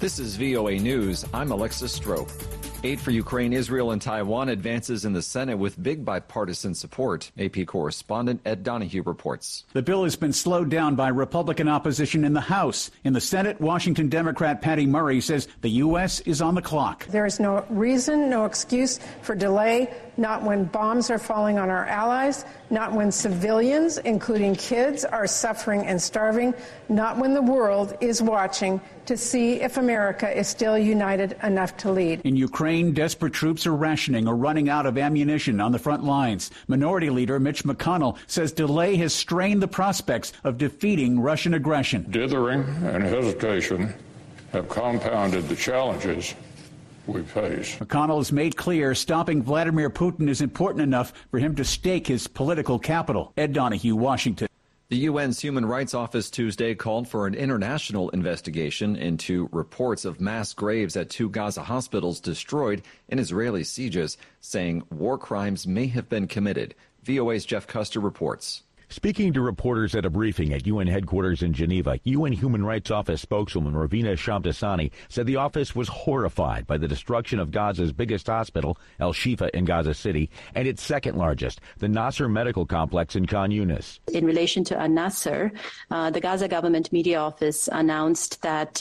This is VOA News. I'm Alexis Strope. Aid for Ukraine, Israel, and Taiwan advances in the Senate with big bipartisan support. AP correspondent Ed Donahue reports. The bill has been slowed down by Republican opposition in the House. In the Senate, Washington Democrat Patty Murray says the U.S. is on the clock. There is no reason, no excuse for delay, not when bombs are falling on our allies, not when civilians, including kids, are suffering and starving, not when the world is watching to see if America is still united enough to lead. In Ukraine, desperate troops are rationing or running out of ammunition on the front lines. Minority Leader Mitch McConnell says delay has strained the prospects of defeating Russian aggression. Dithering and hesitation have compounded the challenges we face. McConnell has made clear stopping Vladimir Putin is important enough for him to stake his political capital. Ed Donahue, Washington. The UN's Human Rights Office Tuesday called for an international investigation into reports of mass graves at 2 Gaza hospitals destroyed in Israeli sieges, saying war crimes may have been committed. VOA's Jeff Custer reports. Speaking to reporters at a briefing at UN headquarters in Geneva, UN Human Rights Office spokeswoman Ravina Shamdasani said the office was horrified by the destruction of Gaza's biggest hospital, Al Shifa in Gaza City, and its second largest, the Nasser Medical Complex in Khan Yunis. In relation to Al-Nasser, the Gaza government media office announced that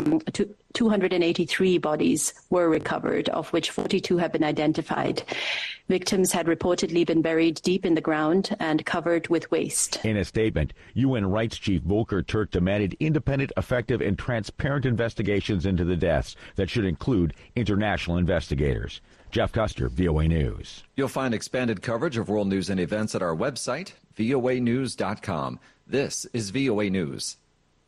283 bodies were recovered, of which 42 have been identified. Victims had reportedly been buried deep in the ground and covered with waste. In a statement, UN Rights Chief Volker Turk demanded independent, effective, and transparent investigations into the deaths that should include international investigators. Jeff Custer, VOA News. You'll find expanded coverage of world news and events at our website, voanews.com. This is VOA News.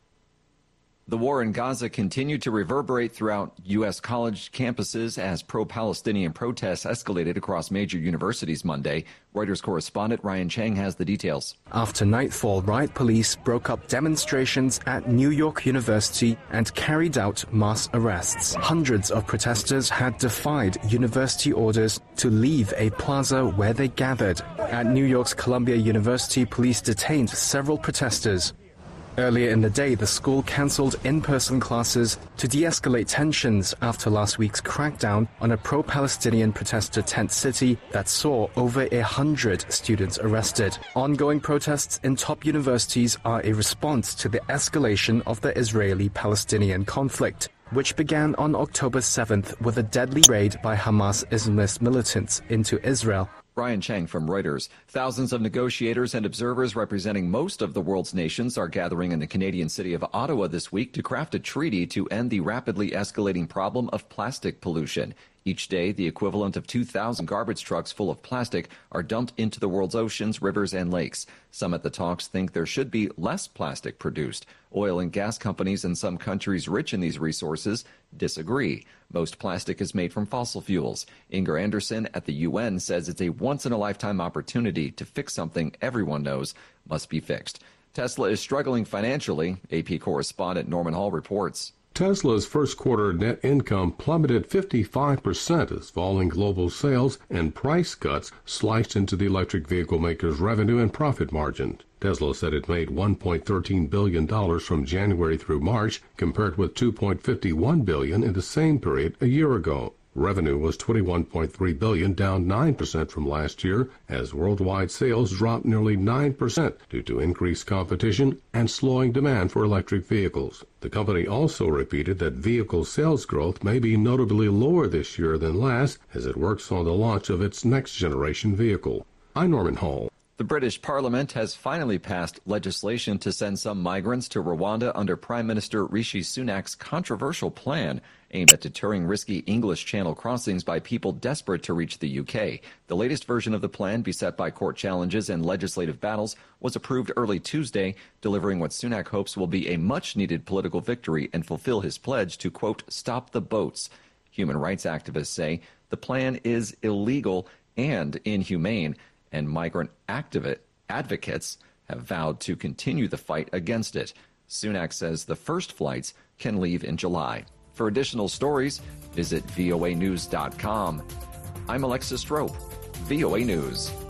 The war in Gaza continued to reverberate throughout U.S. college campuses as pro-Palestinian protests escalated across major universities Monday. Reuters correspondent Ryan Chang has the details. After nightfall, riot police broke up demonstrations at New York University and carried out mass arrests. Hundreds of protesters had defied university orders to leave a plaza where they gathered. At New York's Columbia University, police detained several protesters. Earlier in the day, the school cancelled in-person classes to de-escalate tensions after last week's crackdown on a pro-Palestinian protester tent city that saw over 100 students arrested. Ongoing protests in top universities are a response to the escalation of the Israeli-Palestinian conflict, which began on October 7th with a deadly raid by Hamas Islamist militants into Israel. Brian Chang from Reuters. Thousands of negotiators and observers representing most of the world's nations are gathering in the Canadian city of Ottawa this week to craft a treaty to end the rapidly escalating problem of plastic pollution. Each day, the equivalent of 2,000 garbage trucks full of plastic are dumped into the world's oceans, rivers, and lakes. Some at the talks think there should be less plastic produced. Oil and gas companies in some countries rich in these resources disagree. Most plastic is made from fossil fuels. Inger Anderson at the UN says it's a once-in-a-lifetime opportunity to fix something everyone knows must be fixed. Tesla is struggling financially. AP correspondent Norman Hall reports. Tesla's first quarter net income plummeted 55% as falling global sales and price cuts sliced into the electric vehicle maker's revenue and profit margin. Tesla said it made $1.13 billion from January through March, compared with $2.51 billion in the same period a year ago. Revenue was $21.3 billion, down 9% from last year, as worldwide sales dropped nearly 9% due to increased competition and slowing demand for electric vehicles. The company also repeated that vehicle sales growth may be notably lower this year than last as it works on the launch of its next-generation vehicle. I'm Norman Hall. The British Parliament has finally passed legislation to send some migrants to Rwanda under Prime Minister Rishi Sunak's controversial plan aimed at deterring risky English Channel crossings by people desperate to reach the UK. The latest version of the plan, beset by court challenges and legislative battles, was approved early Tuesday, delivering what Sunak hopes will be a much-needed political victory and fulfill his pledge to, quote, stop the boats. Human rights activists say the plan is illegal and inhumane, and migrant advocates have vowed to continue the fight against it. Sunak says the first flights can leave in July. For additional stories, visit voanews.com. I'm Alexis Strope, VOA News.